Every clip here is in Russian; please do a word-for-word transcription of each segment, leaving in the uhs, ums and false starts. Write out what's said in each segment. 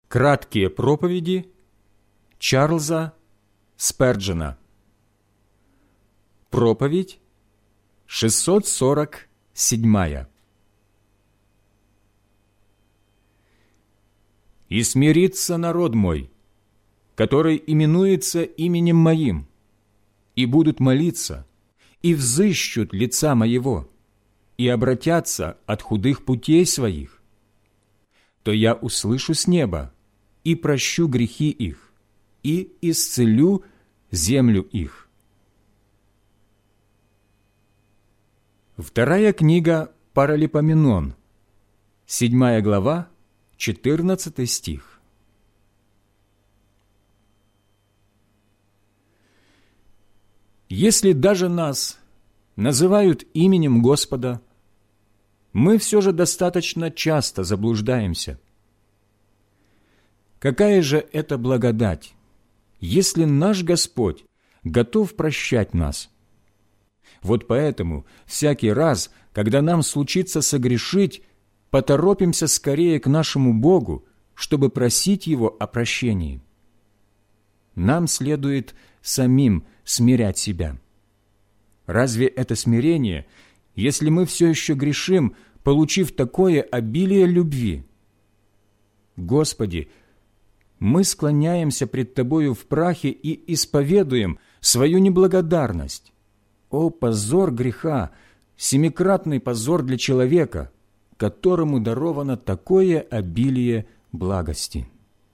Краткие проповеди Чарльза Сперджена. Проповедь шестьсот сорок седьмая. «И смирится народ мой, который именуется именем моим, и будут молиться, и взыщут лица моего, и обратятся от худых путей своих, то я услышу с неба и прощу грехи их, и исцелю землю их». Вторая книга Паралипоменон, седьмая глава, четырнадцатый стих. Если даже нас называют именем Господа, мы все же достаточно часто заблуждаемся. Какая же это благодать, если наш Господь готов прощать нас? Вот поэтому всякий раз, когда нам случится согрешить, поторопимся скорее к нашему Богу, чтобы просить Его о прощении. Нам следует самим смирять себя. Разве это смирение, если мы все еще грешим, получив такое обилие любви? Господи, мы склоняемся пред Тобою в прахе и исповедуем свою неблагодарность. О, позор греха, семикратный позор для человека, которому даровано такое обилие благости.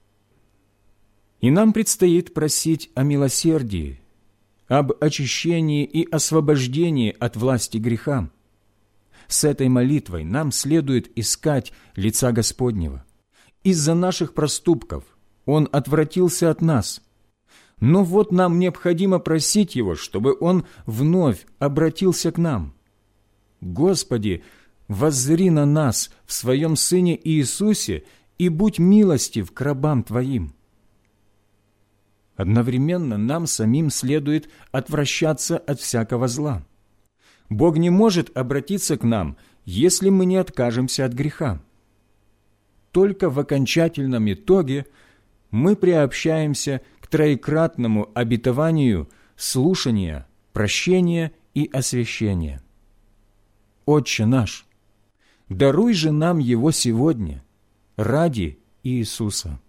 И нам предстоит просить о милосердии, об очищении и освобождении от власти греха. С этой молитвой нам следует искать лица Господнего. Из-за наших проступков Он отвратился от нас. Но вот нам необходимо просить Его, чтобы Он вновь обратился к нам. Господи, воззри на нас в Своем Сыне Иисусе и будь милостив к рабам Твоим. Одновременно нам самим следует отвращаться от всякого зла. Бог не может обратиться к нам, если мы не откажемся от греха. Только в окончательном итоге мы приобщаемся к троекратному обетованию слушания, прощения и освящения. Отче наш, даруй же нам его сегодня ради Иисуса.